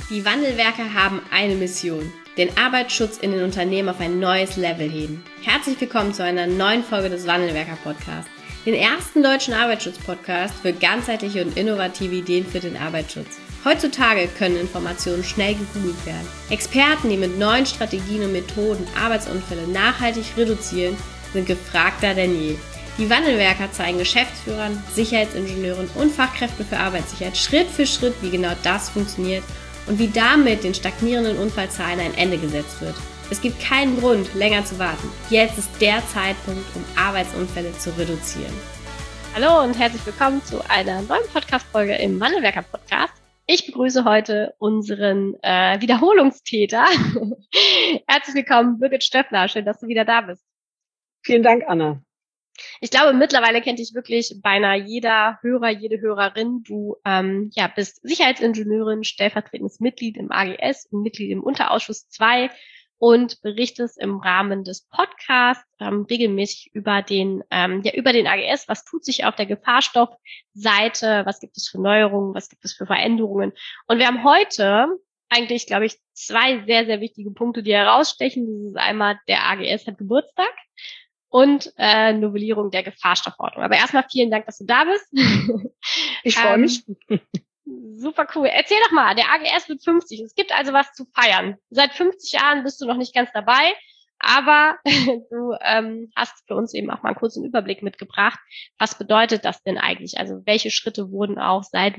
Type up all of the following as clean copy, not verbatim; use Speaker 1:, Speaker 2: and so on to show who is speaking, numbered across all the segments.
Speaker 1: Die Wandelwerker haben eine Mission: den Arbeitsschutz in den Unternehmen auf ein neues Level heben. Herzlich willkommen zu einer neuen Folge des Wandelwerker-Podcasts, den ersten deutschen Arbeitsschutz-Podcast für ganzheitliche und innovative Ideen für den Arbeitsschutz. Heutzutage können Informationen schnell gegoogelt werden. Experten, die mit neuen Strategien und Methoden Arbeitsunfälle nachhaltig reduzieren, sind gefragter denn je. Die Wandelwerker zeigen Geschäftsführern, Sicherheitsingenieuren und Fachkräften für Arbeitssicherheit Schritt für Schritt, wie genau das funktioniert und wie damit den stagnierenden Unfallzahlen ein Ende gesetzt wird. Es gibt keinen Grund, länger zu warten. Jetzt ist der Zeitpunkt, um Arbeitsunfälle zu reduzieren. Hallo und herzlich willkommen zu einer neuen Podcast-Folge im Wandelwerker-Podcast. Ich begrüße heute unseren Wiederholungstäter. Herzlich willkommen, Birgit Stöffner. Schön, dass du wieder da bist.
Speaker 2: Vielen Dank, Anna.
Speaker 1: Ich glaube, mittlerweile kennt dich wirklich beinahe jeder Hörer, jede Hörerin. Du bist Sicherheitsingenieurin, stellvertretendes Mitglied im AGS und Mitglied im Unterausschuss 2 und berichtest im Rahmen des Podcasts regelmäßig über den AGS. Was tut sich auf der Gefahrstoffseite? Was gibt es für Neuerungen? Was gibt es für Veränderungen? Und wir haben heute eigentlich, glaube ich, zwei sehr, sehr wichtige Punkte, die herausstechen. Das ist einmal, der AGS hat Geburtstag und Novellierung der Gefahrstoffordnung. Aber erstmal vielen Dank, dass du da bist.
Speaker 2: Ich freue mich.
Speaker 1: Super cool. Erzähl doch mal, der AGS wird 50. Es gibt also was zu feiern. Seit 50 Jahren bist du noch nicht ganz dabei, aber du hast für uns eben auch mal einen kurzen Überblick mitgebracht. Was bedeutet das denn eigentlich? Also welche Schritte wurden auch seit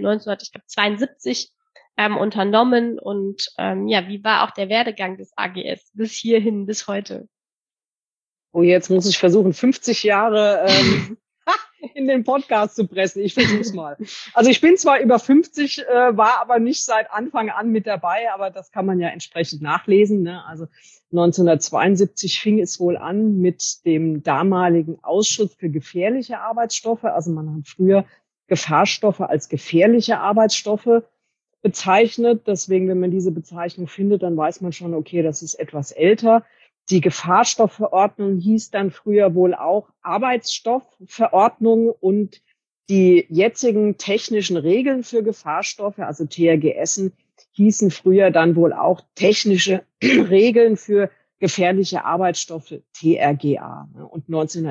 Speaker 1: 1972 unternommen und wie war auch der Werdegang des AGS bis hierhin, bis heute?
Speaker 2: Oh, jetzt muss ich versuchen, 50 Jahre in den Podcast zu pressen. Ich versuch's mal. Also ich bin zwar über 50, war aber nicht seit Anfang an mit dabei, aber das kann man ja entsprechend nachlesen, ne? Also 1972 fing es wohl an mit dem damaligen Ausschuss für gefährliche Arbeitsstoffe. Also man hat früher Gefahrstoffe als gefährliche Arbeitsstoffe bezeichnet. Deswegen, wenn man diese Bezeichnung findet, dann weiß man schon, okay, das ist etwas älter. Die Gefahrstoffverordnung hieß dann früher wohl auch Arbeitsstoffverordnung und die jetzigen technischen Regeln für Gefahrstoffe, also TRGS, hießen früher dann wohl auch technische Regeln für gefährliche Arbeitsstoffe, TRGA. Und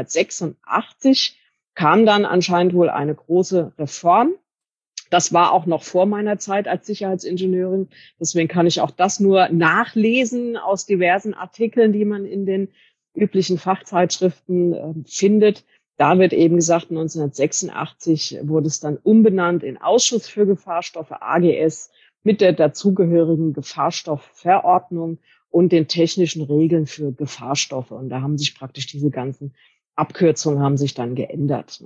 Speaker 2: 1986 kam dann anscheinend wohl eine große Reform. Das war auch noch vor meiner Zeit als Sicherheitsingenieurin. Deswegen kann ich auch das nur nachlesen aus diversen Artikeln, die man in den üblichen Fachzeitschriften findet. Da wird eben gesagt, 1986 wurde es dann umbenannt in Ausschuss für Gefahrstoffe, AGS, mit der dazugehörigen Gefahrstoffverordnung und den technischen Regeln für Gefahrstoffe. Und da haben sich praktisch diese ganzen Abkürzungen haben sich dann geändert.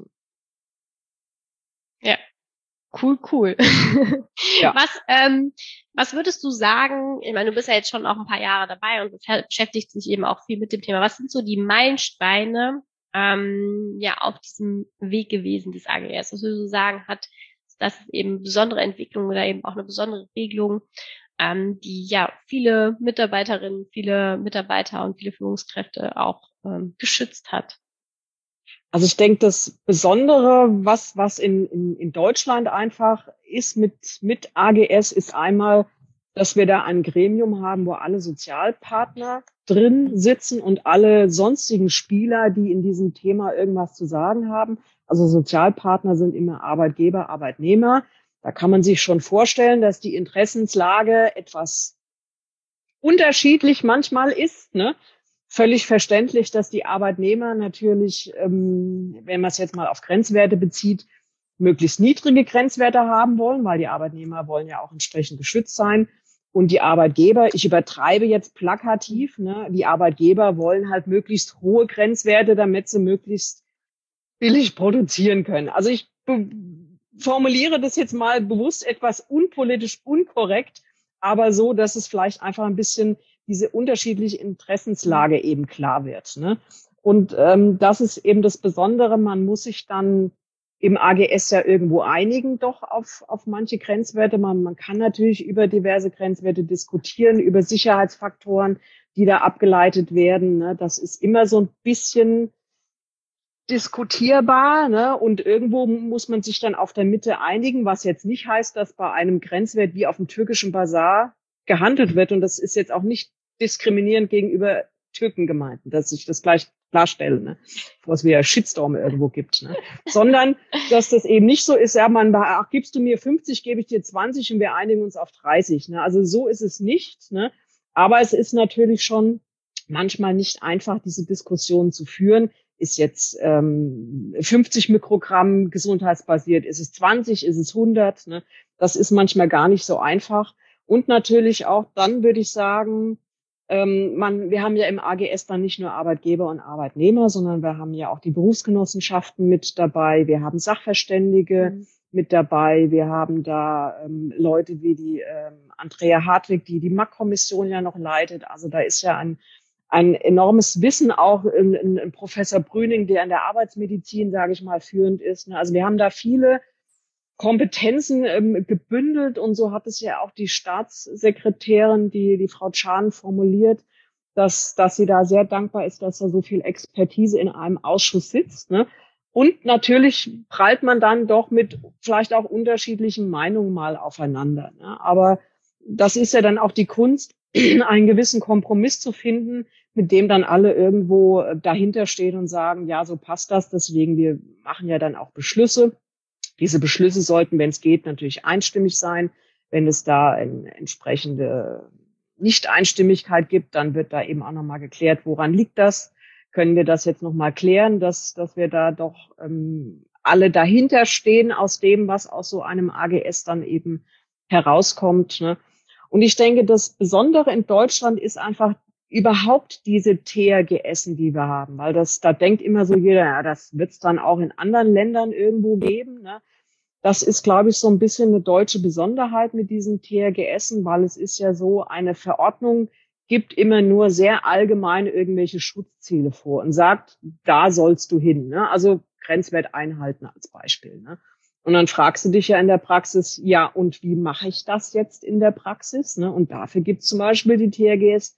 Speaker 1: Ja. Cool.
Speaker 2: Ja.
Speaker 1: Was würdest du sagen, ich meine, du bist ja jetzt schon auch ein paar Jahre dabei und beschäftigt sich eben auch viel mit dem Thema. Was sind so die Meilensteine auf diesem Weg gewesen des AGS? Was würdest du sagen, das ist eben besondere Entwicklung oder eben auch eine besondere Regelung, die ja viele Mitarbeiterinnen, viele Mitarbeiter und viele Führungskräfte auch geschützt hat?
Speaker 2: Also ich denke, das Besondere, was in Deutschland einfach ist mit AGS, ist einmal, dass wir da ein Gremium haben, wo alle Sozialpartner drin sitzen und alle sonstigen Spieler, die in diesem Thema irgendwas zu sagen haben. Also Sozialpartner sind immer Arbeitgeber, Arbeitnehmer. Da kann man sich schon vorstellen, dass die Interessenslage etwas unterschiedlich manchmal ist, ne? Völlig verständlich, dass die Arbeitnehmer natürlich, wenn man es jetzt mal auf Grenzwerte bezieht, möglichst niedrige Grenzwerte haben wollen, weil die Arbeitnehmer wollen ja auch entsprechend geschützt sein. Und die Arbeitgeber, ich übertreibe jetzt plakativ, ne, die Arbeitgeber wollen halt möglichst hohe Grenzwerte, damit sie möglichst billig produzieren können. Also ich formuliere das jetzt mal bewusst etwas unpolitisch unkorrekt, aber so, dass es vielleicht einfach ein bisschen diese unterschiedliche Interessenslage eben klar wird, ne? Und das ist eben das Besondere, man muss sich dann im AGS ja irgendwo einigen, doch auf manche Grenzwerte. Man kann natürlich über diverse Grenzwerte diskutieren, über Sicherheitsfaktoren, die da abgeleitet werden, ne? Das ist immer so ein bisschen diskutierbar, ne? Und irgendwo muss man sich dann auf der Mitte einigen, was jetzt nicht heißt, dass bei einem Grenzwert wie auf dem türkischen Basar gehandelt wird. Und das ist jetzt auch nicht diskriminierend gegenüber Türkengemeinden, dass ich das gleich klarstelle, ne? Bevor es wieder Shitstorm irgendwo gibt, ne? Sondern, dass das eben nicht so ist, ja, gibst du mir 50, gebe ich dir 20 und wir einigen uns auf 30, ne? Also so ist es nicht, ne? Aber es ist natürlich schon manchmal nicht einfach, diese Diskussion zu führen. Ist jetzt 50 Mikrogramm gesundheitsbasiert, ist es 20, ist es 100, ne? Das ist manchmal gar nicht so einfach. Und natürlich auch dann würde ich sagen, wir haben ja im AGS dann nicht nur Arbeitgeber und Arbeitnehmer, sondern wir haben ja auch die Berufsgenossenschaften mit dabei. Wir haben Sachverständige mit dabei. Wir haben da Leute wie die Andrea Hartwig, die MAK-Kommission ja noch leitet. Also da ist ja ein enormes Wissen auch in Professor Brüning, der in der Arbeitsmedizin, sage ich mal, führend ist. Also wir haben da viele Kompetenzen gebündelt und so hat es ja auch die Staatssekretärin, die Frau Tschan formuliert, dass sie da sehr dankbar ist, dass da so viel Expertise in einem Ausschuss sitzt, ne? Und natürlich prallt man dann doch mit vielleicht auch unterschiedlichen Meinungen mal aufeinander, ne? Aber das ist ja dann auch die Kunst, einen gewissen Kompromiss zu finden, mit dem dann alle irgendwo dahinter stehen und sagen, ja, so passt das, deswegen wir machen ja dann auch Beschlüsse. Diese Beschlüsse sollten, wenn es geht, natürlich einstimmig sein. Wenn es da eine entsprechende Nicht-Einstimmigkeit gibt, dann wird da eben auch nochmal geklärt, woran liegt das? Können wir das jetzt nochmal klären, dass wir da doch alle dahinter stehen aus dem, was aus so einem AGS dann eben herauskommt, ne? Und ich denke, das Besondere in Deutschland ist einfach überhaupt diese THGSen, die wir haben, weil da denkt immer so jeder, ja, das wird es dann auch in anderen Ländern irgendwo geben, ne? Das ist, glaube ich, so ein bisschen eine deutsche Besonderheit mit diesen THGSen, weil es ist ja so, eine Verordnung gibt immer nur sehr allgemein irgendwelche Schutzziele vor und sagt, da sollst du hin, ne? Also Grenzwert einhalten als Beispiel, ne? Und dann fragst du dich ja in der Praxis, ja, und wie mache ich das jetzt in der Praxis, ne? Und dafür gibt es zum Beispiel die THGS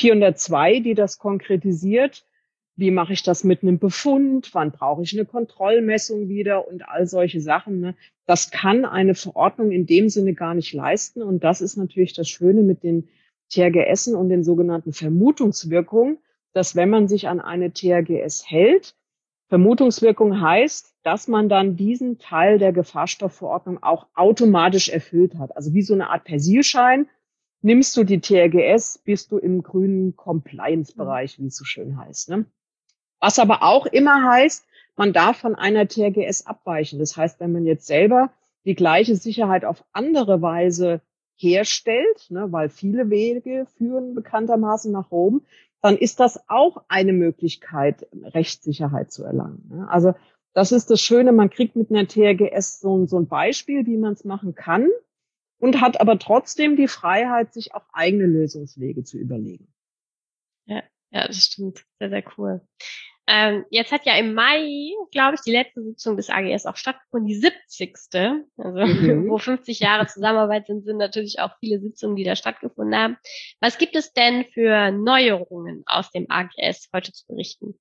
Speaker 2: 402, die das konkretisiert. Wie mache ich das mit einem Befund? Wann brauche ich eine Kontrollmessung wieder? Und all solche Sachen, ne? Das kann eine Verordnung in dem Sinne gar nicht leisten. Und das ist natürlich das Schöne mit den THGSen und den sogenannten Vermutungswirkungen, dass wenn man sich an eine THGS hält, Vermutungswirkung heißt, dass man dann diesen Teil der Gefahrstoffverordnung auch automatisch erfüllt hat. Also wie so eine Art Persilschein. Nimmst du die THGS, bist du im grünen Compliance-Bereich, wie es so schön heißt, ne? Was aber auch immer heißt, man darf von einer THGS abweichen. Das heißt, wenn man jetzt selber die gleiche Sicherheit auf andere Weise herstellt, ne, weil viele Wege führen bekanntermaßen nach Rom, dann ist das auch eine Möglichkeit, Rechtssicherheit zu erlangen, ne? Also das ist das Schöne, man kriegt mit einer THGS so ein Beispiel, wie man es machen kann, und hat aber trotzdem die Freiheit, sich auch eigene Lösungswege zu überlegen.
Speaker 1: Ja, das stimmt. Sehr, sehr cool. Jetzt hat ja im Mai, glaube ich, die letzte Sitzung des AGS auch stattgefunden, die 70. Also wo 50 Jahre Zusammenarbeit sind natürlich auch viele Sitzungen, die da stattgefunden haben. Was gibt es denn für Neuerungen aus dem AGS heute zu berichten?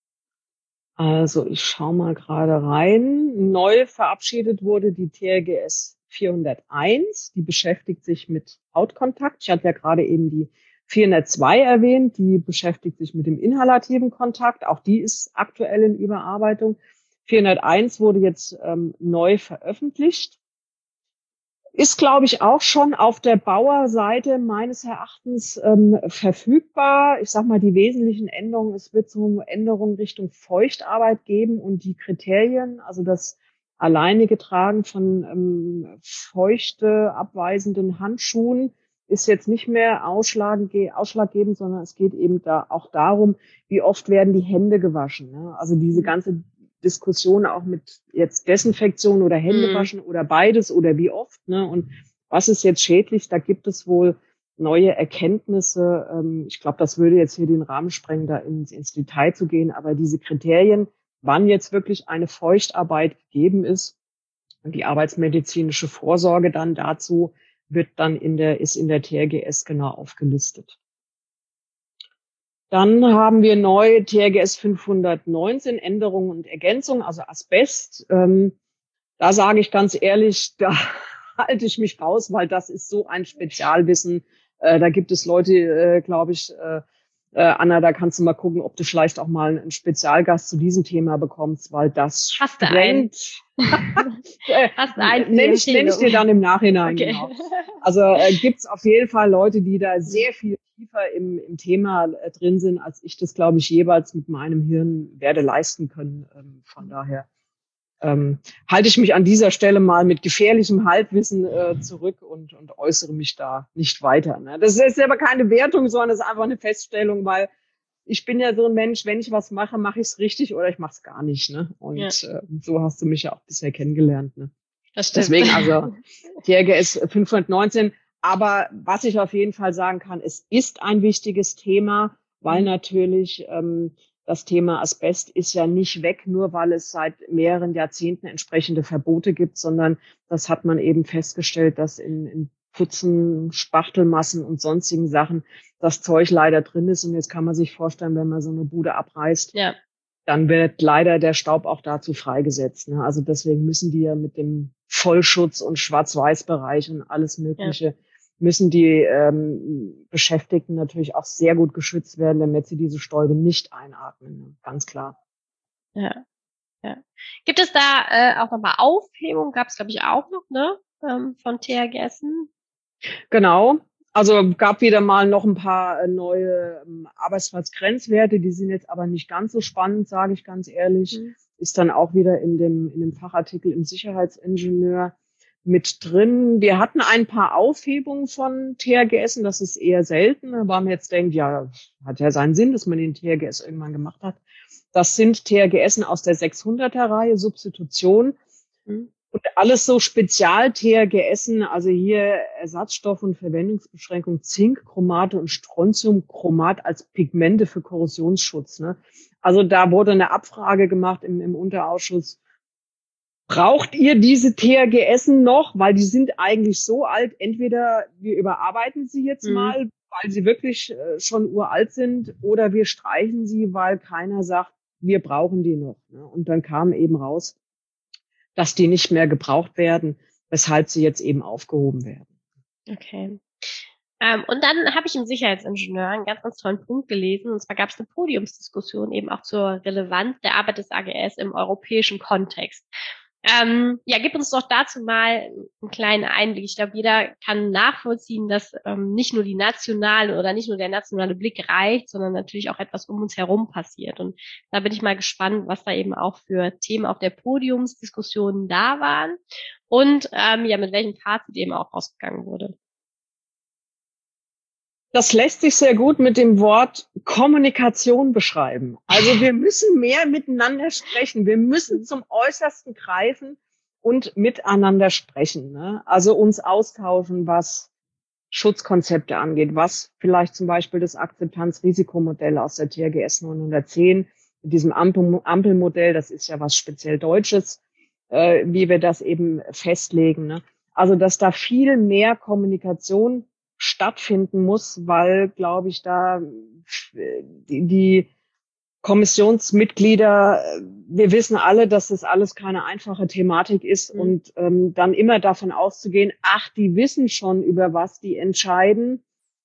Speaker 2: Also ich schaue mal gerade rein. Neu verabschiedet wurde die THGS 401. Die beschäftigt sich mit Hautkontakt. Ich hatte ja gerade eben die 402 erwähnt. Die beschäftigt sich mit dem inhalativen Kontakt. Auch die ist aktuell in Überarbeitung. 401 wurde jetzt neu veröffentlicht. Ist, glaube ich, auch schon auf der Bauerseite meines Erachtens verfügbar. Ich sag mal, die wesentlichen Änderungen, es wird so Änderungen Richtung Feuchtarbeit geben und die Kriterien, also das alleinige Tragen von feuchte abweisenden Handschuhen ist jetzt nicht mehr ausschlaggebend, sondern es geht eben da auch darum, wie oft werden die Hände gewaschen, ne? Also diese ganze Diskussion auch mit jetzt Desinfektion oder Händewaschen oder beides oder wie oft, ne? Und was ist jetzt schädlich? Da gibt es wohl neue Erkenntnisse. Ich glaube, das würde jetzt hier den Rahmen sprengen, da ins Detail zu gehen. Aber diese Kriterien, wann jetzt wirklich eine Feuchtarbeit gegeben ist und die arbeitsmedizinische Vorsorge dann dazu wird dann ist in der THGS genau aufgelistet. Dann haben wir neu THGS 519, Änderungen und Ergänzungen, also Asbest. Da sage ich ganz ehrlich, da halte ich mich raus, weil das ist so ein Spezialwissen. Da gibt es Leute, glaube ich, Anna, da kannst du mal gucken, ob du vielleicht auch mal einen Spezialgast zu diesem Thema bekommst, weil das
Speaker 1: sprengt.
Speaker 2: Nenn ich dir dann im Nachhinein, okay. Genau. Also gibt's auf jeden Fall Leute, die da sehr viel tiefer im Thema drin sind, als ich das, glaube ich, jeweils mit meinem Hirn werde leisten können. Von daher halte ich mich an dieser Stelle mal mit gefährlichem Halbwissen zurück und äußere mich da nicht weiter. Ne? Das ist aber keine Wertung, sondern es ist einfach eine Feststellung, weil ich bin ja so ein Mensch, wenn ich was mache, mache ich es richtig oder ich mache es gar nicht. Ne? Und so hast du mich ja auch bisher kennengelernt. Ne?
Speaker 1: Das stimmt.
Speaker 2: Deswegen also TRGS 519. Aber was ich auf jeden Fall sagen kann, es ist ein wichtiges Thema, weil natürlich das Thema Asbest ist ja nicht weg, nur weil es seit mehreren Jahrzehnten entsprechende Verbote gibt, sondern das hat man eben festgestellt, dass in Putzen, Spachtelmassen und sonstigen Sachen das Zeug leider drin ist. Und jetzt kann man sich vorstellen, wenn man so eine Bude abreißt, dann wird leider der Staub auch dazu freigesetzt. Ne? Also deswegen müssen die ja mit dem Vollschutz und Schwarz-Weiß-Bereich und alles Mögliche müssen die Beschäftigten natürlich auch sehr gut geschützt werden, damit sie diese Stäube nicht einatmen. Ne? Ganz klar.
Speaker 1: Ja. Gibt es da auch nochmal Aufhebung? Gab es, glaube ich, auch noch, ne? Von TRGS?
Speaker 2: Genau. Also gab wieder mal noch ein paar neue Arbeitsplatzgrenzwerte. Die sind jetzt aber nicht ganz so spannend, sage ich ganz ehrlich. Ist dann auch wieder in dem Fachartikel im Sicherheitsingenieur mit drin. Wir hatten ein paar Aufhebungen von TRGS, das ist eher selten, aber man jetzt denkt, ja, hat ja seinen Sinn, dass man den TRGS irgendwann gemacht hat. Das sind TRGS aus der 600er-Reihe, Substitution. Und alles so Spezial-TRGS, also hier Ersatzstoff und Verwendungsbeschränkung, Zinkchromate und Strontiumchromat als Pigmente für Korrosionsschutz. Ne? Also da wurde eine Abfrage gemacht im Unterausschuss. Braucht ihr diese TRGS noch? Weil die sind eigentlich so alt. Entweder wir überarbeiten sie jetzt mal, weil sie wirklich schon uralt sind, oder wir streichen sie, weil keiner sagt, wir brauchen die noch. Ne? Und dann kam eben raus, dass die nicht mehr gebraucht werden, weshalb sie jetzt eben aufgehoben werden.
Speaker 1: Okay. Und dann habe ich im Sicherheitsingenieur einen ganz, ganz tollen Punkt gelesen. Und zwar gab es eine Podiumsdiskussion eben auch zur Relevanz der Arbeit des AGS im europäischen Kontext. Gib uns doch dazu mal einen kleinen Einblick. Ich glaube, jeder kann nachvollziehen, dass nicht nur die nationale oder nicht nur der nationale Blick reicht, sondern natürlich auch etwas um uns herum passiert. Und da bin ich mal gespannt, was da eben auch für Themen auf der Podiumsdiskussion da waren und mit welchem Fazit eben auch rausgegangen wurde.
Speaker 2: Das lässt sich sehr gut mit dem Wort Kommunikation beschreiben. Also wir müssen mehr miteinander sprechen. Wir müssen zum Äußersten greifen und miteinander sprechen. Ne? Also uns austauschen, was Schutzkonzepte angeht, was vielleicht zum Beispiel das Akzeptanz-Risikomodell aus der TRGS 910, mit diesem Ampelmodell, das ist ja was speziell Deutsches, wie wir das eben festlegen. Ne? Also dass da viel mehr Kommunikation stattfinden muss, weil, glaube ich, da die Kommissionsmitglieder, wir wissen alle, dass das alles keine einfache Thematik ist und dann immer davon auszugehen, die wissen schon, über was die entscheiden.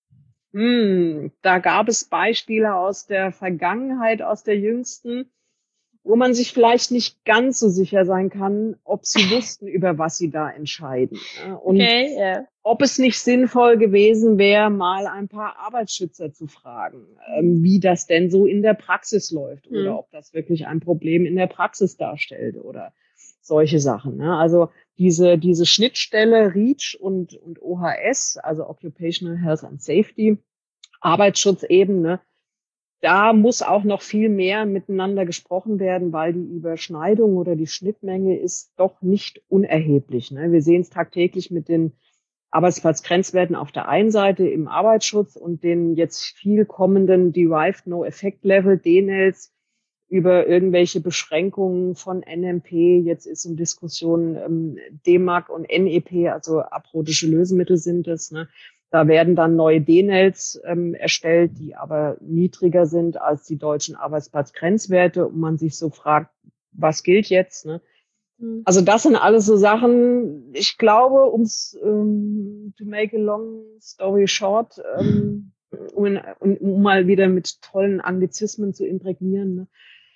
Speaker 2: Da gab es Beispiele aus der Vergangenheit, aus der jüngsten, wo man sich vielleicht nicht ganz so sicher sein kann, ob sie wussten, über was sie da entscheiden. Und ob es nicht sinnvoll gewesen wäre, mal ein paar Arbeitsschützer zu fragen, wie das denn so in der Praxis läuft oder ob das wirklich ein Problem in der Praxis darstellt oder solche Sachen. Also diese Schnittstelle REACH und OHS, also Occupational Health and Safety, Arbeitsschutzebene, da muss auch noch viel mehr miteinander gesprochen werden, weil die Überschneidung oder die Schnittmenge ist doch nicht unerheblich. Ne? Wir sehen es tagtäglich mit den Arbeitsplatzgrenzwerten auf der einen Seite im Arbeitsschutz und den jetzt viel kommenden Derived No Effect Level, DNLs, über irgendwelche Beschränkungen von NMP. Jetzt ist in Diskussion DMARC und NEP, also aprotische Lösemittel sind es, ne? Da werden dann neue DNLs erstellt, die aber niedriger sind als die deutschen Arbeitsplatzgrenzwerte und man sich so fragt, was gilt jetzt? Ne? Also das sind alles so Sachen, ich glaube, um es to make a long story short, um mal wieder mit tollen Anglizismen zu imprägnieren, ne?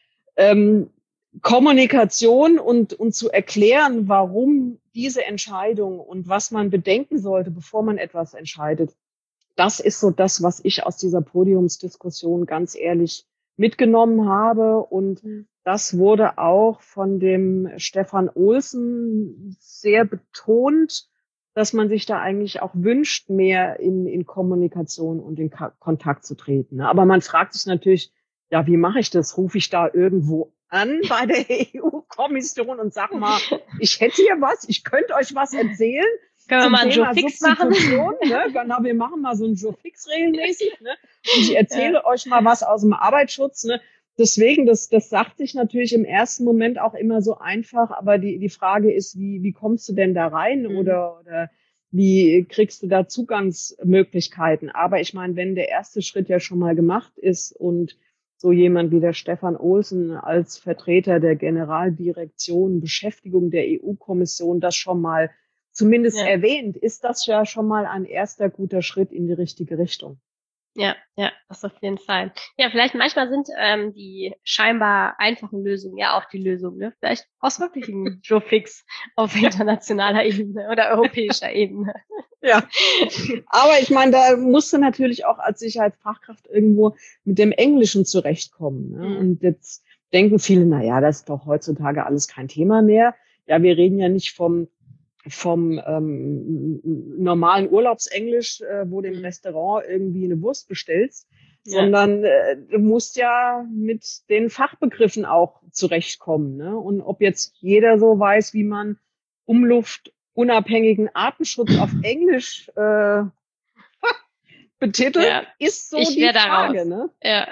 Speaker 2: Kommunikation und zu erklären, warum diese Entscheidung und was man bedenken sollte, bevor man etwas entscheidet. Das ist so das, was ich aus dieser Podiumsdiskussion ganz ehrlich mitgenommen habe. Und das wurde auch von dem Stefan Olsen sehr betont, dass man sich da eigentlich auch wünscht, mehr in Kommunikation und in Kontakt zu treten. Aber man fragt sich natürlich, ja, wie mache ich das? Rufe ich da irgendwo an bei der EU-Kommission und sag mal, ich hätte hier was, ich könnte euch was erzählen.
Speaker 1: Können wir mal einen Joe Fix machen?
Speaker 2: Ne? Genau, wir machen mal so einen Joe Fix regelmäßig. Ne? Und ich erzähle euch mal was aus dem Arbeitsschutz. Ne? Deswegen, das sagt sich natürlich im ersten Moment auch immer so einfach. Aber die Frage ist, wie kommst du denn da rein? Oder wie kriegst du da Zugangsmöglichkeiten? Aber ich meine, wenn der erste Schritt ja schon mal gemacht ist und so jemand wie der Stefan Olsen als Vertreter der Generaldirektion Beschäftigung der EU-Kommission das schon mal zumindest erwähnt, ist das ja schon mal ein erster guter Schritt in die richtige Richtung.
Speaker 1: Ja, das auf jeden Fall. Ja, vielleicht manchmal sind die scheinbar einfachen Lösungen ja auch die Lösung, ne? Vielleicht brauchst du wirklich einen Joe Fix auf internationaler Ebene oder europäischer Ebene.
Speaker 2: Ja, aber ich meine, da musst du natürlich auch als Sicherheitsfachkraft irgendwo mit dem Englischen zurechtkommen. Ne? Und jetzt denken viele, na ja, das ist doch heutzutage alles kein Thema mehr. Ja, wir reden ja nicht vom normalen Urlaubsenglisch, wo du im Restaurant irgendwie eine Wurst bestellst, sondern du musst ja mit den Fachbegriffen auch zurechtkommen. Ne? Und ob jetzt jeder so weiß, wie man umluftunabhängigen Artenschutz auf Englisch betitelt, ist so die Frage. Ne? Ja.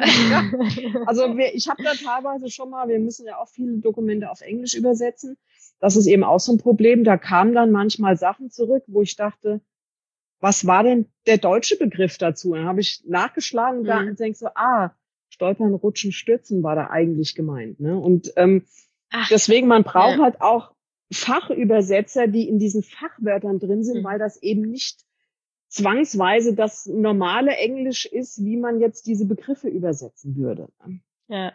Speaker 2: Also ich habe da teilweise schon mal, wir müssen ja auch viele Dokumente auf Englisch übersetzen. Das ist eben auch so ein Problem. Da kamen dann manchmal Sachen zurück, wo ich dachte, was war denn der deutsche Begriff dazu? Und dann habe ich nachgeschlagen und denke so, stolpern, rutschen, stürzen war da eigentlich gemeint. Ne? Und deswegen, man braucht halt auch Fachübersetzer, die in diesen Fachwörtern drin sind, weil das eben nicht zwangsweise das normale Englisch ist, wie man jetzt diese Begriffe übersetzen würde.
Speaker 1: Ja.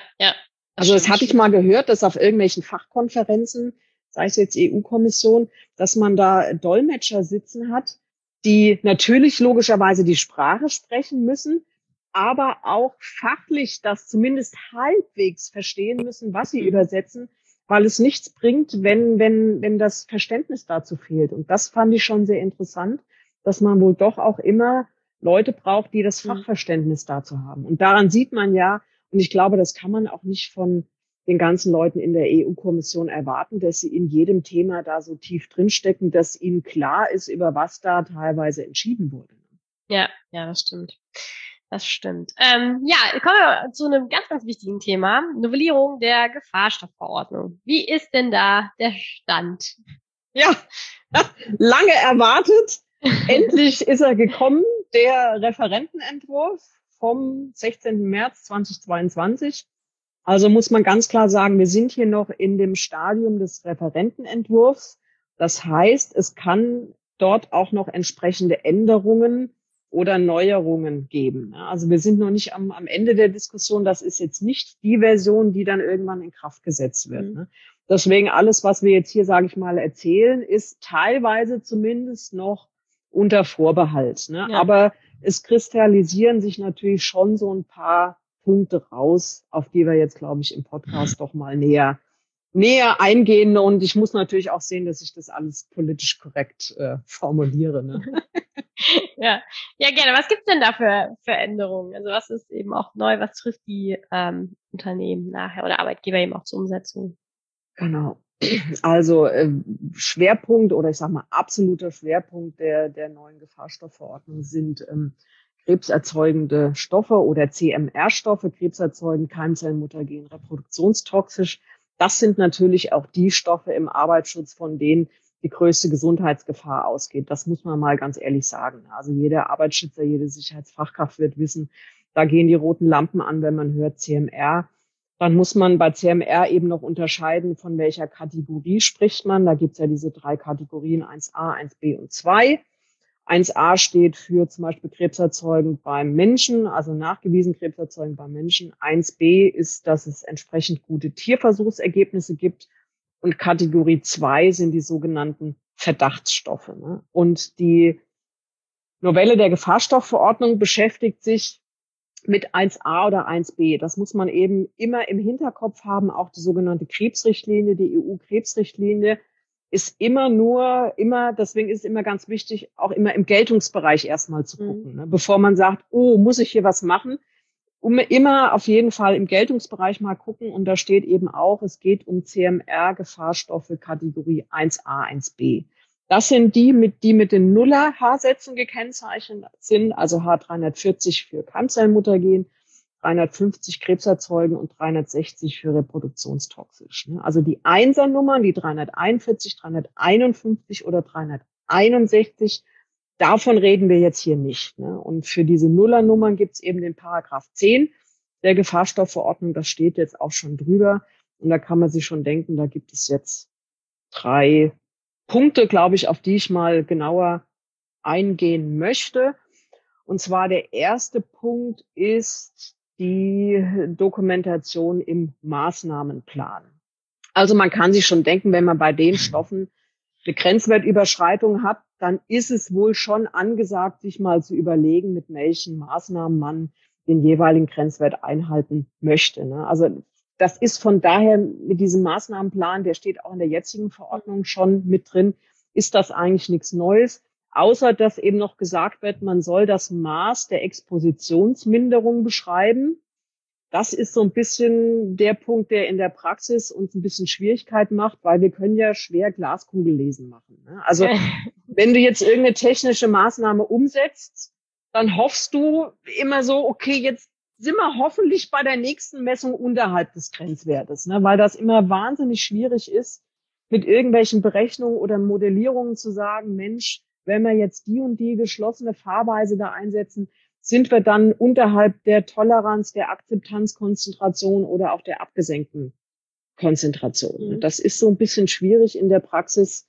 Speaker 2: Also das hatte ich mal gehört, dass auf irgendwelchen Fachkonferenzen, sei es jetzt EU-Kommission, dass man da Dolmetscher sitzen hat, die natürlich logischerweise die Sprache sprechen müssen, aber auch fachlich das zumindest halbwegs verstehen müssen, was sie übersetzen, weil es nichts bringt, wenn das Verständnis dazu fehlt. Und das fand ich schon sehr interessant, dass man wohl doch auch immer Leute braucht, die das Fachverständnis dazu haben. Und daran sieht man ja, und ich glaube, das kann man auch nicht von den ganzen Leuten in der EU-Kommission erwarten, dass sie in jedem Thema da so tief drinstecken, dass ihnen klar ist, über was da teilweise entschieden wurde.
Speaker 1: Ja, das stimmt. Das stimmt. Kommen wir zu einem ganz, ganz wichtigen Thema. Novellierung der Gefahrstoffverordnung. Wie ist denn da der Stand?
Speaker 2: Ja, lange erwartet. Endlich ist er gekommen, der Referentenentwurf vom 16. März 2022. Also muss man ganz klar sagen, wir sind hier noch in dem Stadium des Referentenentwurfs. Das heißt, es kann dort auch noch entsprechende Änderungen oder Neuerungen geben. Also wir sind noch nicht am Ende der Diskussion. Das ist jetzt nicht die Version, die dann irgendwann in Kraft gesetzt wird. Deswegen alles, was wir jetzt hier, sage ich mal, erzählen, ist teilweise zumindest noch unter Vorbehalt. Ja. Aber es kristallisieren sich natürlich schon so ein paar Punkte raus, auf die wir jetzt, glaube ich, im Podcast doch mal näher eingehen. Und ich muss natürlich auch sehen, dass ich das alles politisch korrekt formuliere. Ne?
Speaker 1: Ja, gerne. Was gibt's denn da für Änderungen? Also was ist eben auch neu? Was trifft die Unternehmen nachher oder Arbeitgeber eben auch zur Umsetzung?
Speaker 2: Genau. Also Schwerpunkt oder ich sag mal absoluter Schwerpunkt der neuen Gefahrstoffverordnung sind krebserzeugende Stoffe oder CMR-Stoffe, krebserzeugend, Keimzellen, Mutagen, reproduktionstoxisch. Das sind natürlich auch die Stoffe im Arbeitsschutz, von denen die größte Gesundheitsgefahr ausgeht. Das muss man mal ganz ehrlich sagen. Also jeder Arbeitsschützer, jede Sicherheitsfachkraft wird wissen, da gehen die roten Lampen an, wenn man hört CMR. Dann muss man bei CMR eben noch unterscheiden, von welcher Kategorie spricht man. Da gibt's ja diese 3 Kategorien, 1a, 1b und 2. 1a steht für zum Beispiel krebserzeugend beim Menschen, also nachgewiesen krebserzeugend beim Menschen. 1b ist, dass es entsprechend gute Tierversuchsergebnisse gibt. Und Kategorie 2 sind die sogenannten Verdachtsstoffe. Ne? Und die Novelle der Gefahrstoffverordnung beschäftigt sich mit 1a oder 1b. Das muss man eben immer im Hinterkopf haben. Auch die sogenannte Krebsrichtlinie, die EU-Krebsrichtlinie, ist deswegen ist es immer ganz wichtig, auch immer im Geltungsbereich erstmal zu gucken, ne? Bevor man sagt, oh, muss ich hier was machen? Immer auf jeden Fall im Geltungsbereich mal gucken. Und da steht eben auch, es geht um CMR-Gefahrstoffe Kategorie 1a, 1b. Das sind die mit den Nuller-H-Sätzen gekennzeichnet sind, also H340 für Keimzellenmuttergen, 350 krebserzeugen und 360 für reproduktionstoxisch. Also die Einsernummern, die 341, 351 oder 361, davon reden wir jetzt hier nicht. Und für diese Nullernummern gibt es eben den Paragraph 10 der Gefahrstoffverordnung, das steht jetzt auch schon drüber. Und da kann man sich schon denken, da gibt es jetzt 3 Punkte, glaube ich, auf die ich mal genauer eingehen möchte. Und zwar der erste Punkt ist die Dokumentation im Maßnahmenplan. Also man kann sich schon denken, wenn man bei den Stoffen eine Grenzwertüberschreitung hat, dann ist es wohl schon angesagt, sich mal zu überlegen, mit welchen Maßnahmen man den jeweiligen Grenzwert einhalten möchte. Also das ist von daher mit diesem Maßnahmenplan, der steht auch in der jetzigen Verordnung schon mit drin, ist das eigentlich nichts Neues. Außer dass eben noch gesagt wird, man soll das Maß der Expositionsminderung beschreiben. Das ist so ein bisschen der Punkt, der in der Praxis uns ein bisschen Schwierigkeit macht, weil wir können ja schwer Glaskugellesen machen. Also wenn du jetzt irgendeine technische Maßnahme umsetzt, dann hoffst du immer so, okay, jetzt sind wir hoffentlich bei der nächsten Messung unterhalb des Grenzwertes, weil das immer wahnsinnig schwierig ist, mit irgendwelchen Berechnungen oder Modellierungen zu sagen, Mensch, wenn wir jetzt die und die geschlossene Fahrweise da einsetzen, sind wir dann unterhalb der Toleranz, der Akzeptanzkonzentration oder auch der abgesenkten Konzentration. Das ist so ein bisschen schwierig in der Praxis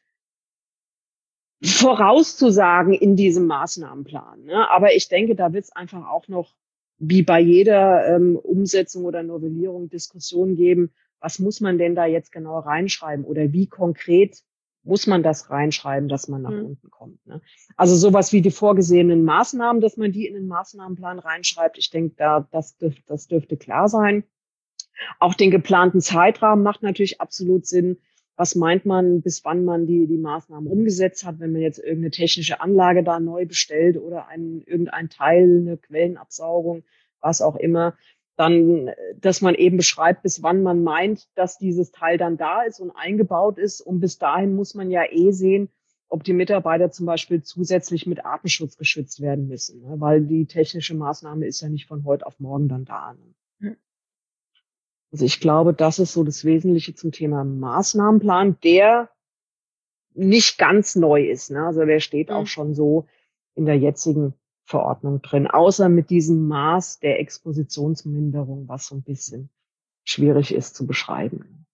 Speaker 2: vorauszusagen in diesem Maßnahmenplan. Aber ich denke, da wird es einfach auch noch, wie bei jeder Umsetzung oder Novellierung, Diskussionen geben, was muss man denn da jetzt genau reinschreiben oder wie konkret muss man das reinschreiben, dass man nach unten kommt. Also sowas wie die vorgesehenen Maßnahmen, dass man die in den Maßnahmenplan reinschreibt. Ich denke, das dürfte klar sein. Auch den geplanten Zeitrahmen macht natürlich absolut Sinn. Was meint man, bis wann man die Maßnahmen umgesetzt hat, wenn man jetzt irgendeine technische Anlage da neu bestellt oder irgendein Teil, eine Quellenabsaugung, was auch immer. Dann, dass man eben beschreibt, bis wann man meint, dass dieses Teil dann da ist und eingebaut ist. Und bis dahin muss man ja sehen, ob die Mitarbeiter zum Beispiel zusätzlich mit Artenschutz geschützt werden müssen, weil die technische Maßnahme ist ja nicht von heute auf morgen dann da. Also ich glaube, das ist so das Wesentliche zum Thema Maßnahmenplan, der nicht ganz neu ist. Also der steht auch schon so in der jetzigen Verordnung drin, außer mit diesem Maß der Expositionsminderung, was so ein bisschen schwierig ist zu beschreiben.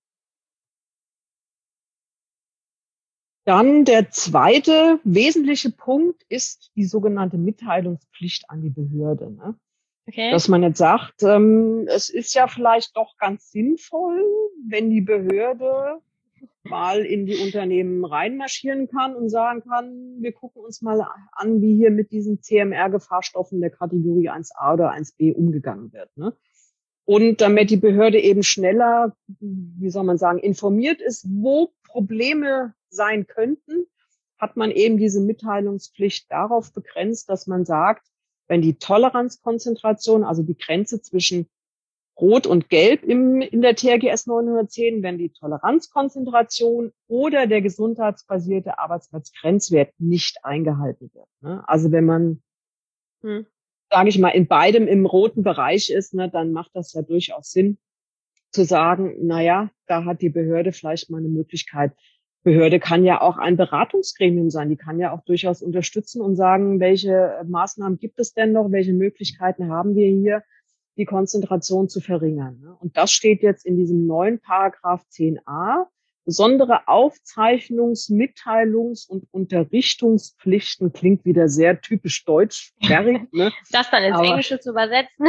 Speaker 2: Dann der zweite wesentliche Punkt ist die sogenannte Mitteilungspflicht an die Behörde. Okay. Dass man jetzt sagt, es ist ja vielleicht doch ganz sinnvoll, wenn die Behörde mal in die Unternehmen reinmarschieren kann und sagen kann, wir gucken uns mal an, wie hier mit diesen CMR-Gefahrstoffen der Kategorie 1a oder 1b umgegangen wird. Und damit die Behörde eben schneller, wie soll man sagen, informiert ist, wo Probleme sein könnten, hat man eben diese Mitteilungspflicht darauf begrenzt, dass man sagt, wenn die Toleranzkonzentration, also die Grenze zwischen Rot und Gelb in der TRGS 910, wenn die Toleranzkonzentration oder der gesundheitsbasierte Arbeitsplatzgrenzwert nicht eingehalten wird. Also wenn man, sage ich mal, in beidem im roten Bereich ist, dann macht das ja durchaus Sinn zu sagen, naja, da hat die Behörde vielleicht mal eine Möglichkeit. Behörde kann ja auch ein Beratungsgremium sein, die kann ja auch durchaus unterstützen und sagen, welche Maßnahmen gibt es denn noch, welche Möglichkeiten haben wir hier, die Konzentration zu verringern. Und das steht jetzt in diesem neuen Paragraph 10a, besondere Aufzeichnungs-, Mitteilungs- und Unterrichtungspflichten klingt wieder sehr typisch deutsch, sperrig, ne?
Speaker 1: Das dann ins Englische zu übersetzen.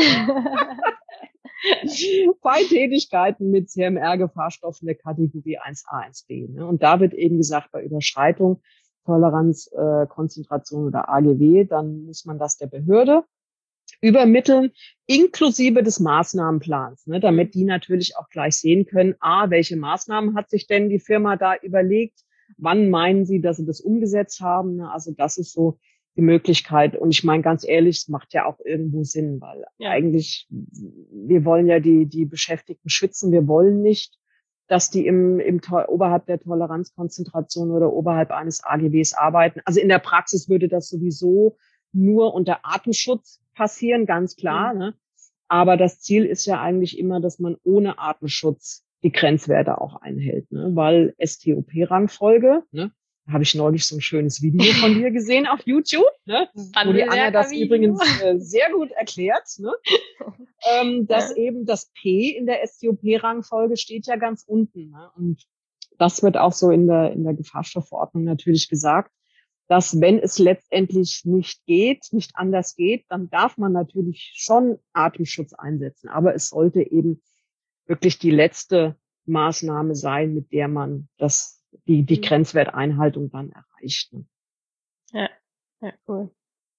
Speaker 2: Bei Tätigkeiten mit CMR-Gefahrstoffen der Kategorie 1a, 1b. Ne? Und da wird eben gesagt, bei Überschreitung, Toleranz, Konzentration oder AGW, dann muss man das der Behörde übermitteln, inklusive des Maßnahmenplans, ne? Damit die natürlich auch gleich sehen können, welche Maßnahmen hat sich denn die Firma da überlegt, wann meinen sie, dass sie das umgesetzt haben. Ne? Also das ist so die Möglichkeit. Und ich meine, ganz ehrlich, es macht ja auch irgendwo Sinn, weil eigentlich, wir wollen ja die Beschäftigten schützen. Wir wollen nicht, dass die oberhalb der Toleranzkonzentration oder oberhalb eines AGBs arbeiten. Also in der Praxis würde das sowieso nur unter Atemschutz passieren, ganz klar. Ne? Aber das Ziel ist ja eigentlich immer, dass man ohne Atemschutz die Grenzwerte auch einhält, ne? Weil STOP-Rangfolge, ne? Da habe ich neulich so ein schönes Video von dir gesehen auf YouTube, ne? Wo die Anja das übrigens sehr gut erklärt, ne? Dass eben das P in der STOP-Rangfolge steht ja ganz unten, ne? Und das wird auch so in der Gefahrstoffverordnung natürlich gesagt, dass wenn es letztendlich nicht anders geht, dann darf man natürlich schon Atemschutz einsetzen. Aber es sollte eben wirklich die letzte Maßnahme sein, mit der man die Grenzwerteinhaltung dann erreicht.
Speaker 1: Ja, cool.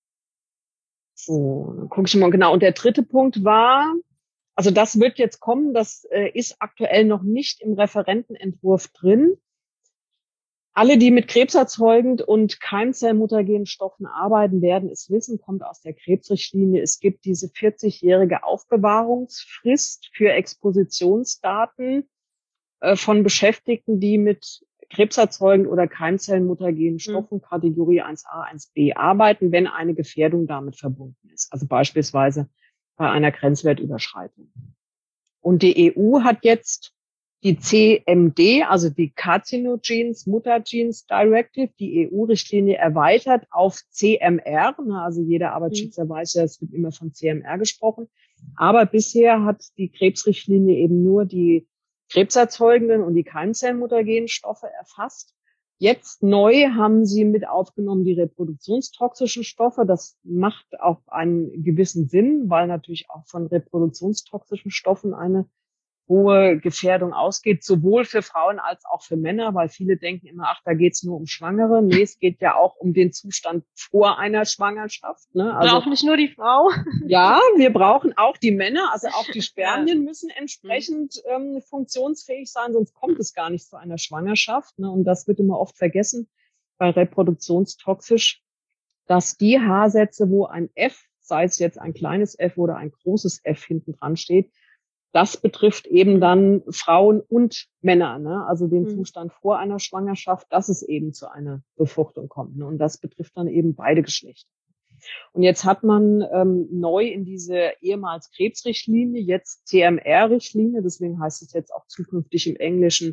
Speaker 2: So, dann gucke ich mal genau. Und der dritte Punkt war, also das wird jetzt kommen, das ist aktuell noch nicht im Referentenentwurf drin. Alle, die mit krebserzeugend und keimzellmutagenen Stoffen arbeiten, werden es wissen, kommt aus der Krebsrichtlinie. Es gibt diese 40-jährige Aufbewahrungsfrist für Expositionsdaten von Beschäftigten, die mit krebserzeugend oder keimzellmutagenen Stoffen Kategorie 1a, 1b arbeiten, wenn eine Gefährdung damit verbunden ist. Also beispielsweise bei einer Grenzwertüberschreitung. Und die EU hat jetzt die CMD, also die Carcinogens Mutagens Directive, die EU-Richtlinie erweitert auf CMR. Also jeder Arbeitsschützer weiß ja, es wird immer von CMR gesprochen. Aber bisher hat die Krebsrichtlinie eben nur die krebserzeugenden und die keimzellmutagenen Stoffe erfasst. Jetzt neu haben sie mit aufgenommen die reproduktionstoxischen Stoffe. Das macht auch einen gewissen Sinn, weil natürlich auch von reproduktionstoxischen Stoffen eine hohe Gefährdung ausgeht, sowohl für Frauen als auch für Männer, weil viele denken immer, da geht's nur um Schwangere. Nee, es geht ja auch um den Zustand vor einer Schwangerschaft. Ne?
Speaker 1: Also, braucht nicht nur die Frau.
Speaker 2: Ja, wir brauchen auch die Männer, also auch die Spermien müssen entsprechend funktionsfähig sein, sonst kommt es gar nicht zu einer Schwangerschaft. Ne? Und das wird immer oft vergessen bei reproduktionstoxisch, dass die Haarsätze, wo ein F, sei es jetzt ein kleines F oder ein großes F hinten dran steht, das betrifft eben dann Frauen und Männer, ne? Also den Zustand vor einer Schwangerschaft, dass es eben zu einer Befruchtung kommt. Ne? Und das betrifft dann eben beide Geschlechter. Und jetzt hat man neu in diese ehemals Krebsrichtlinie, jetzt CMR-Richtlinie, deswegen heißt es jetzt auch zukünftig im Englischen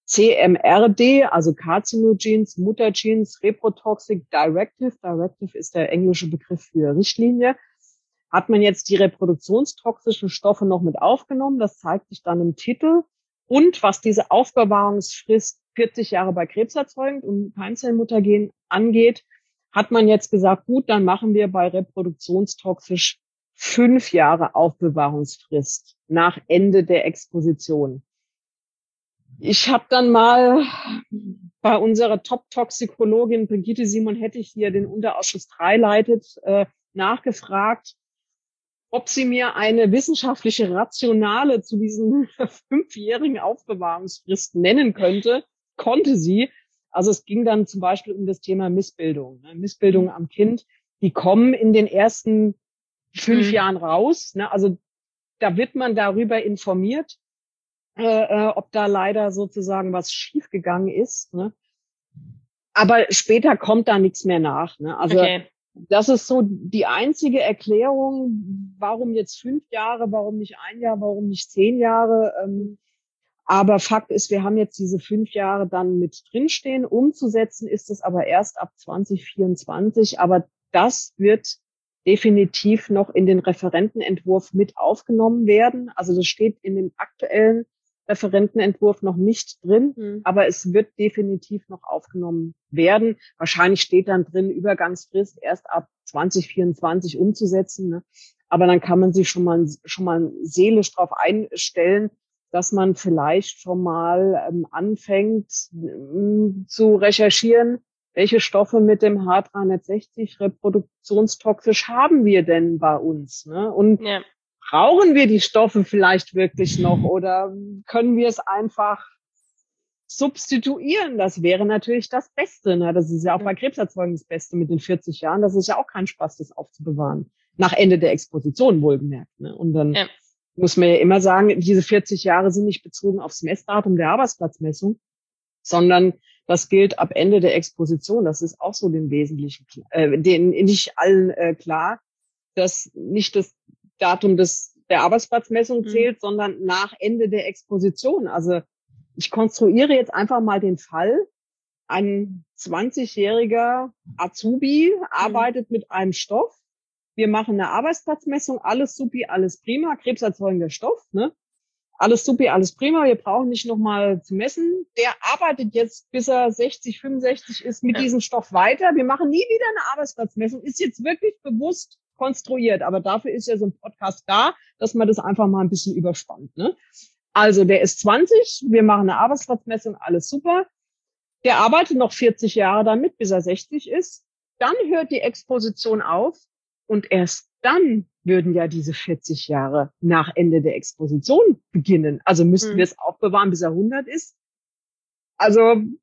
Speaker 2: CMRD, also Carcinogens, Mutagens, Reprotoxic Directive. Directive ist der englische Begriff für Richtlinie. Hat man jetzt die reproduktionstoxischen Stoffe noch mit aufgenommen. Das zeigt sich dann im Titel. Und was diese Aufbewahrungsfrist 40 Jahre bei krebserzeugend und keimzellmutagen angeht, hat man jetzt gesagt, gut, dann machen wir bei reproduktionstoxisch 5 Jahre Aufbewahrungsfrist nach Ende der Exposition. Ich habe dann mal bei unserer Top-Toxikologin Brigitte Simon-Hettich, die ja den Unterausschuss 3 leitet, nachgefragt, ob sie mir eine wissenschaftliche Rationale zu diesen 5-jährigen Aufbewahrungsfristen nennen könnte. Konnte sie. Also es ging dann zum Beispiel um das Thema Missbildung. Missbildung am Kind, die kommen in den ersten 5 Jahren raus. Also da wird man darüber informiert, ob da leider sozusagen was schiefgegangen ist. Aber später kommt da nichts mehr nach. Also das ist so die einzige Erklärung, warum jetzt 5 Jahre, warum nicht 1 Jahr, warum nicht 10 Jahre. Aber Fakt ist, wir haben jetzt diese 5 Jahre dann mit drinstehen. Umzusetzen ist es aber erst ab 2024. Aber das wird definitiv noch in den Referentenentwurf mit aufgenommen werden. Also das steht in dem aktuellen Referentenentwurf noch nicht drin, aber es wird definitiv noch aufgenommen werden. Wahrscheinlich steht dann drin, Übergangsfrist erst ab 2024 umzusetzen. Ne? Aber dann kann man sich schon mal seelisch darauf einstellen, dass man vielleicht schon mal anfängt zu recherchieren, welche Stoffe mit dem H360 reproduktionstoxisch haben wir denn bei uns? Ne? Und brauchen wir die Stoffe vielleicht wirklich noch oder können wir es einfach substituieren? Das wäre natürlich das Beste. Ne? Das ist ja auch bei Krebserzeugung das Beste mit den 40 Jahren. Das ist ja auch kein Spaß, das aufzubewahren. Nach Ende der Exposition wohlgemerkt. Ne? Und dann muss man ja immer sagen, diese 40 Jahre sind nicht bezogen aufs Messdatum der Arbeitsplatzmessung, sondern das gilt ab Ende der Exposition. Das ist auch so den Wesentlichen, den nicht allen klar, dass nicht das Datum der Arbeitsplatzmessung zählt, sondern nach Ende der Exposition. Also ich konstruiere jetzt einfach mal den Fall, ein 20-jähriger Azubi arbeitet mit einem Stoff. Wir machen eine Arbeitsplatzmessung, alles supi, alles prima, krebserzeugender Stoff, ne? Alles supi, alles prima, wir brauchen nicht nochmal zu messen. Der arbeitet jetzt, bis er 60, 65 ist, mit diesem Stoff weiter. Wir machen nie wieder eine Arbeitsplatzmessung. Ist jetzt wirklich bewusst konstruiert, aber dafür ist ja so ein Podcast da, dass man das einfach mal ein bisschen überspannt. Ne? Also der ist 20, wir machen eine Arbeitsplatzmessung, alles super. Der arbeitet noch 40 Jahre damit, bis er 60 ist. Dann hört die Exposition auf und erst dann würden ja diese 40 Jahre nach Ende der Exposition beginnen. Also müssten wir es aufbewahren, bis er 100 ist. Also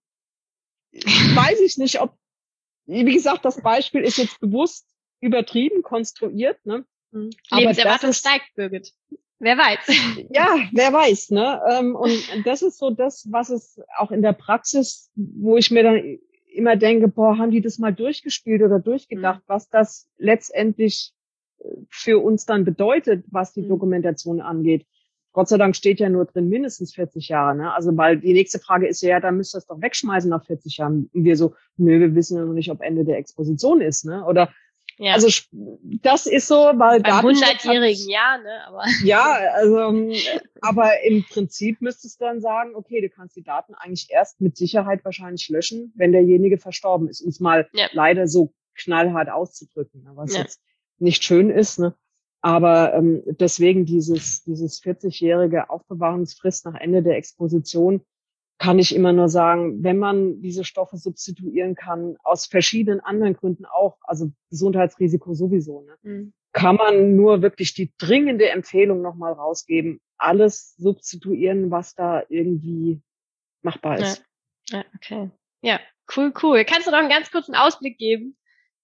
Speaker 2: weiß ich nicht, ob, wie gesagt, das Beispiel ist jetzt bewusst übertrieben, konstruiert. Ne?
Speaker 1: Lebenserwartung steigt, Birgit. Wer weiß.
Speaker 2: Ja, wer weiß. Ne? Und das ist so das, was es auch in der Praxis, wo ich mir dann immer denke, haben die das mal durchgespielt oder durchgedacht, was das letztendlich für uns dann bedeutet, was die Dokumentation angeht. Gott sei Dank steht ja nur drin mindestens 40 Jahre. Ne? Also weil die nächste Frage ist ja, dann müsst ihr es doch wegschmeißen nach 40 Jahren. Und wir so, wir wissen ja noch nicht, ob Ende der Exposition ist. Ne? Oder also das ist so, weil
Speaker 1: beim 100-jährigen Jahr, ne? Aber
Speaker 2: ja, also aber im Prinzip müsstest du dann sagen, okay, du kannst die Daten eigentlich erst mit Sicherheit wahrscheinlich löschen, wenn derjenige verstorben ist, um es mal leider so knallhart auszudrücken, ne? Was jetzt nicht schön ist, ne? Aber deswegen dieses 40-jährige Aufbewahrungsfrist nach Ende der Exposition kann ich immer nur sagen, wenn man diese Stoffe substituieren kann, aus verschiedenen anderen Gründen auch, also Gesundheitsrisiko sowieso, ne, kann man nur wirklich die dringende Empfehlung nochmal rausgeben, alles substituieren, was da irgendwie machbar ist.
Speaker 1: Ja, okay. Ja, cool. Kannst du noch einen ganz kurzen Ausblick geben?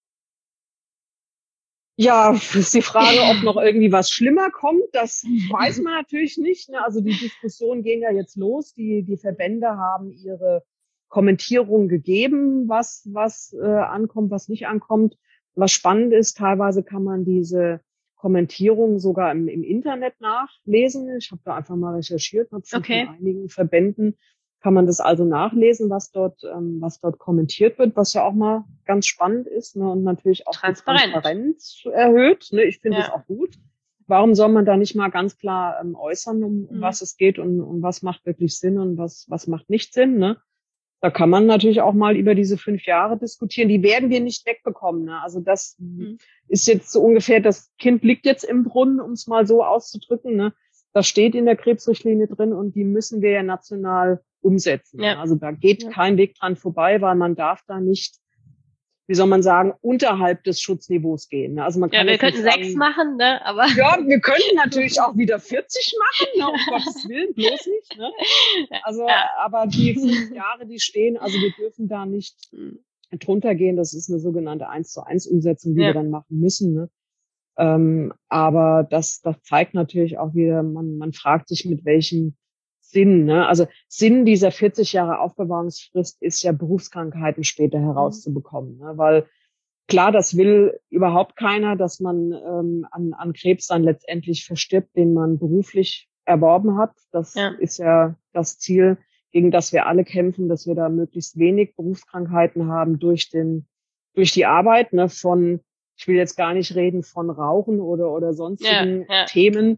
Speaker 2: Ja, ist die Frage, ob noch irgendwie was schlimmer kommt. Das weiß man natürlich nicht. Ne? Also die Diskussionen gehen ja jetzt los. Die Verbände haben ihre Kommentierung gegeben, was ankommt, was nicht ankommt. Was spannend ist, teilweise kann man diese Kommentierung sogar im Internet nachlesen. Ich habe da einfach mal recherchiert, habe von einigen Verbänden kann man das also nachlesen, was dort kommentiert wird, was ja auch mal ganz spannend ist, ne, und natürlich auch die Transparenz erhöht. Ne, ich finde das auch gut. Warum soll man da nicht mal ganz klar äußern, um was es geht und was macht wirklich Sinn und was macht nicht Sinn? Ne? Da kann man natürlich auch mal über diese 5 Jahre diskutieren. Die werden wir nicht wegbekommen. Ne? Also das ist jetzt so ungefähr, das Kind liegt jetzt im Brunnen, um es mal so auszudrücken. Ne? Das steht in der Krebsrichtlinie drin und die müssen wir ja national umsetzen. Ja. Also da geht kein Weg dran vorbei, weil man darf da nicht, wie soll man sagen, unterhalb des Schutzniveaus gehen. Also man kann
Speaker 1: wir könnten 6 machen, ne? Aber
Speaker 2: ja, wir könnten natürlich auch wieder 40 machen, ne? Um Gottes Willen, bloß nicht. Ne? Also, aber die 5 Jahre, die stehen, also wir dürfen da nicht drunter gehen. Das ist eine sogenannte 1:1 Umsetzung, die wir dann machen müssen. Ne? Aber das zeigt natürlich auch wieder, man fragt sich, mit welchem Sinn, ne? Also Sinn dieser 40 Jahre Aufbewahrungsfrist ist ja, Berufskrankheiten später herauszubekommen, ne? Weil klar, das will überhaupt keiner, dass man an Krebs dann letztendlich verstirbt, den man beruflich erworben hat. Das ist ja das Ziel, gegen das wir alle kämpfen, dass wir da möglichst wenig Berufskrankheiten haben durch die Arbeit, ne? Ich will jetzt gar nicht reden von Rauchen oder sonstigen Themen,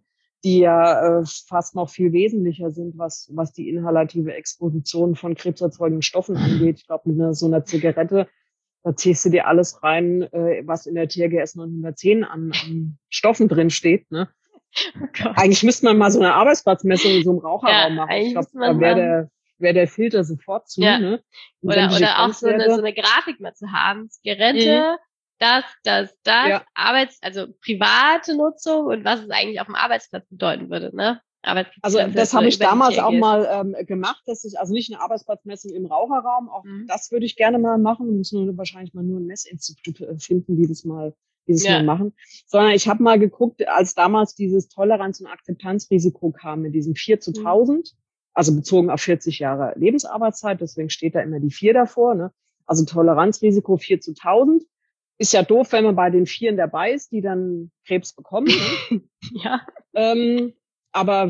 Speaker 2: die ja fast noch viel wesentlicher sind, was die inhalative Exposition von krebserzeugenden Stoffen angeht. Ich glaube, mit so einer Zigarette, da ziehst du dir alles rein, was in der THGS 910 an Stoffen drin steht. Ne? Oh eigentlich müsste man mal so eine Arbeitsplatzmessung in so einem Raucherraum machen. Ich glaube, da wäre der Filter sofort zu.
Speaker 1: Ja.
Speaker 2: Ne?
Speaker 1: Oder auch so eine Grafik mal zu haben. Zigarette, das, also private Nutzung und was es eigentlich auf dem Arbeitsplatz bedeuten würde, ne?
Speaker 2: Also das habe ich damals auch mal gemacht, dass ich, also nicht eine Arbeitsplatzmessung im Raucherraum, auch das würde ich gerne mal machen. Wir müssen wahrscheinlich mal nur ein Messinstitut finden, die das mal machen. Sondern ich habe mal geguckt, als damals dieses Toleranz- und Akzeptanzrisiko kam mit diesem 4:1000, also bezogen auf 40 Jahre Lebensarbeitszeit, deswegen steht da immer die 4 davor, ne? Also Toleranzrisiko 4:1000. Ist ja doof, wenn man bei den 4 dabei ist, die dann Krebs bekommen.
Speaker 1: Ja.
Speaker 2: Aber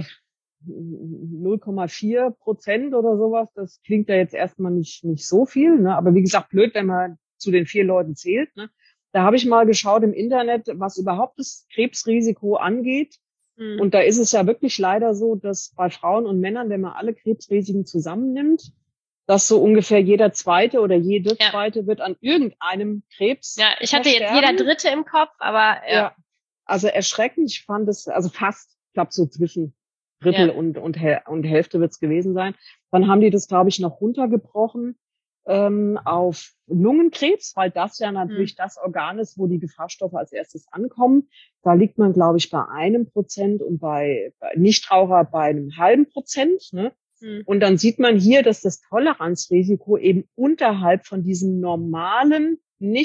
Speaker 2: 0,4% oder sowas, das klingt ja jetzt erstmal nicht so viel. Ne? Aber wie gesagt, blöd, wenn man zu den 4 Leuten zählt. Ne? Da habe ich mal geschaut im Internet, was überhaupt das Krebsrisiko angeht. Und da ist es ja wirklich leider so, dass bei Frauen und Männern, wenn man alle Krebsrisiken zusammennimmt, dass so ungefähr jeder Zweite oder jede Zweite wird an irgendeinem Krebs.
Speaker 1: Ja, ich hatte jetzt jeder Dritte im Kopf, aber
Speaker 2: ja. Also erschreckend. Ich fand es, also fast, ich glaube so zwischen Drittel und Hälfte wird es gewesen sein. Dann haben die das, glaube ich, noch runtergebrochen auf Lungenkrebs, weil das ja natürlich das Organ ist, wo die Gefahrstoffe als erstes ankommen. Da liegt man, glaube ich, bei 1% und bei Nichtraucher bei 0,5%. Ne? Und dann sieht man hier, dass das Toleranzrisiko eben unterhalb von diesem normalen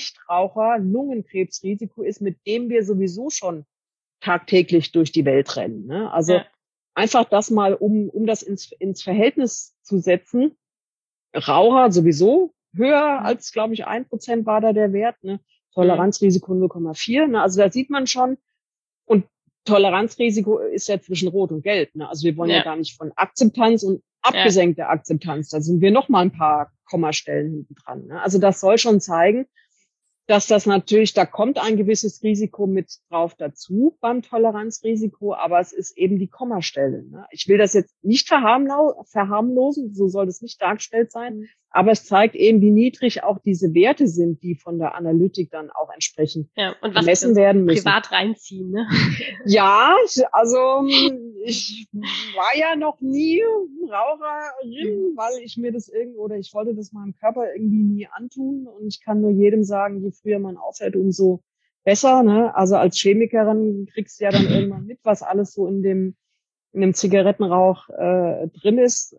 Speaker 2: Nichtraucher-Lungenkrebsrisiko ist, mit dem wir sowieso schon tagtäglich durch die Welt rennen. Ne? Also einfach das mal, um das ins Verhältnis zu setzen. Raucher sowieso höher als, glaube ich, 1% war da der Wert. Ne? Toleranzrisiko 0,4. Ne? Also da sieht man schon. Und Toleranzrisiko ist ja zwischen Rot und Gelb. Ne? Also wir wollen ja gar nicht von Akzeptanz und abgesenkter Akzeptanz. Da sind wir noch mal ein paar Kommastellen hinten dran. Ne? Also das soll schon zeigen, dass das natürlich, da kommt ein gewisses Risiko mit drauf dazu beim Toleranzrisiko, aber es ist eben die Kommastelle. Ne? Ich will das jetzt nicht verharmlosen, so soll das nicht dargestellt sein, aber es zeigt eben, wie niedrig auch diese Werte sind, die von der Analytik dann auch entsprechend
Speaker 1: und
Speaker 2: gemessen werden müssen.
Speaker 1: Privat reinziehen, ne?
Speaker 2: Ja, also ich war ja noch nie Raucherin, weil ich mir das ich wollte das meinem Körper irgendwie nie antun, und ich kann nur jedem sagen, je früher man aufhört, umso besser, ne? Also als Chemikerin kriegst du ja dann irgendwann mit, was alles so in dem Zigarettenrauch drin ist,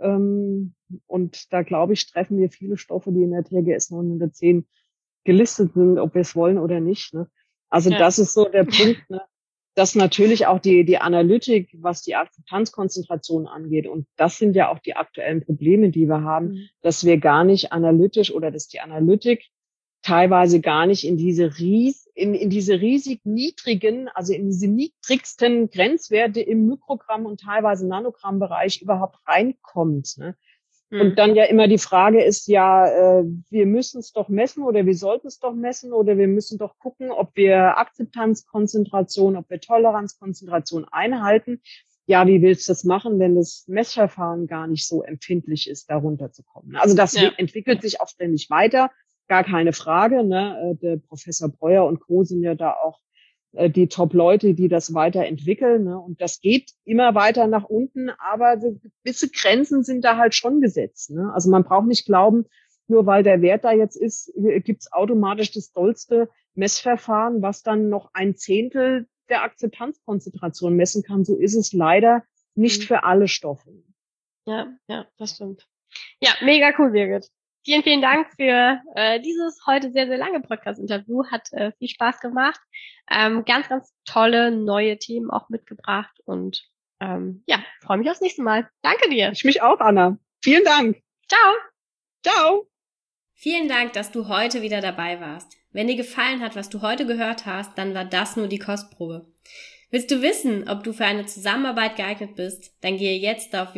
Speaker 2: und da glaube ich, treffen wir viele Stoffe, die in der THGS 910 gelistet sind, ob wir es wollen oder nicht, ne? Also das ist so der Punkt, ne? Dass natürlich auch die Analytik, was die Akzeptanzkonzentration angeht, und das sind ja auch die aktuellen Probleme, die wir haben, dass wir gar nicht analytisch, oder dass die Analytik teilweise gar nicht in diese riesig niedrigen, also in diese niedrigsten Grenzwerte im Mikrogramm- und teilweise Nanogrammbereich überhaupt reinkommt, ne? Und dann ja immer die Frage ist, wir müssen es doch messen, oder wir sollten es doch messen, oder wir müssen doch gucken, ob wir Akzeptanzkonzentration, ob wir Toleranzkonzentration einhalten. Ja, wie willst du das machen, wenn das Messverfahren gar nicht so empfindlich ist, da runterzukommen? Also das entwickelt sich auch ständig weiter, gar keine Frage, ne? Der Professor Breuer und Co. sind ja da auch die Top-Leute, die das weiterentwickeln, ne? Und das geht immer weiter nach unten, aber gewisse Grenzen sind da halt schon gesetzt, ne? Also man braucht nicht glauben, nur weil der Wert da jetzt ist, gibt's automatisch das dollste Messverfahren, was dann noch 1/10 der Akzeptanzkonzentration messen kann. So ist es leider nicht für alle Stoffe.
Speaker 1: Ja, das stimmt. Ja, mega cool, Birgit. Vielen, vielen Dank für dieses heute sehr, sehr lange Podcast-Interview. Hat viel Spaß gemacht. Ganz, ganz tolle neue Themen auch mitgebracht. Und freue mich aufs nächste Mal. Danke dir.
Speaker 2: Ich mich auch, Anna. Vielen Dank.
Speaker 1: Ciao.
Speaker 2: Ciao.
Speaker 1: Vielen Dank, dass du heute wieder dabei warst. Wenn dir gefallen hat, was du heute gehört hast, dann war das nur die Kostprobe. Willst du wissen, ob du für eine Zusammenarbeit geeignet bist? Dann gehe jetzt auf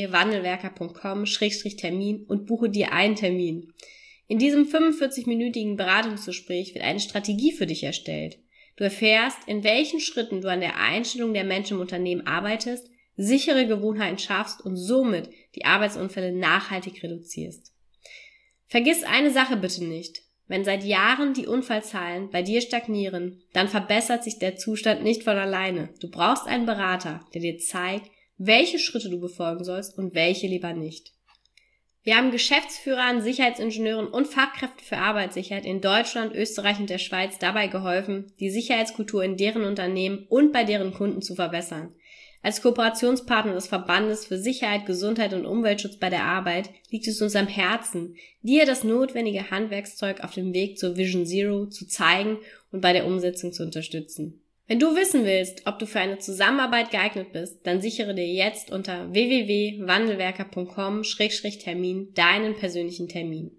Speaker 1: www.wandelwerker.com/Termin und buche dir einen Termin. In diesem 45-minütigen Beratungsgespräch wird eine Strategie für dich erstellt. Du erfährst, in welchen Schritten du an der Einstellung der Menschen im Unternehmen arbeitest, sichere Gewohnheiten schaffst und somit die Arbeitsunfälle nachhaltig reduzierst. Vergiss eine Sache bitte nicht. Wenn seit Jahren die Unfallzahlen bei dir stagnieren, dann verbessert sich der Zustand nicht von alleine. Du brauchst einen Berater, der dir zeigt, welche Schritte du befolgen sollst und welche lieber nicht. Wir haben Geschäftsführern, Sicherheitsingenieuren und Fachkräften für Arbeitssicherheit in Deutschland, Österreich und der Schweiz dabei geholfen, die Sicherheitskultur in deren Unternehmen und bei deren Kunden zu verbessern. Als Kooperationspartner des Verbandes für Sicherheit, Gesundheit und Umweltschutz bei der Arbeit liegt es uns am Herzen, dir das notwendige Handwerkszeug auf dem Weg zur Vision Zero zu zeigen und bei der Umsetzung zu unterstützen. Wenn du wissen willst, ob du für eine Zusammenarbeit geeignet bist, dann sichere dir jetzt unter www.wandelwerker.com/Termin deinen persönlichen Termin.